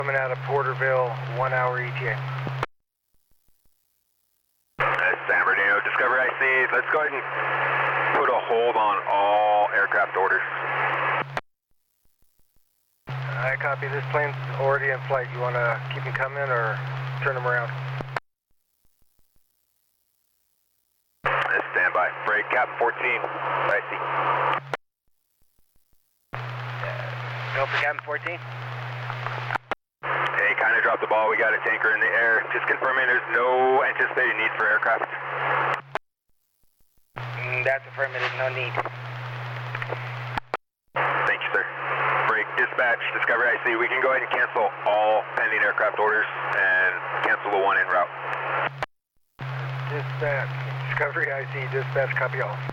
Coming out of Porterville, 1 hour ETA. San Bernardino, Discovery IC. Let's go ahead and put a hold on all aircraft orders. I copy. This plane's already in flight. You want to keep them coming or turn them around? Stand by. Break, Captain 14. IC. Go for Captain 14. Hey, kind of dropped the ball. We got a tanker in the air. Just confirming there's no anticipated need for aircraft. That's affirmative. No need. Thank you, sir. Break, dispatch, Discovery IC. We can go ahead and cancel all pending aircraft orders and cancel the one en route. Dispatch, Discovery IC, dispatch, copy all.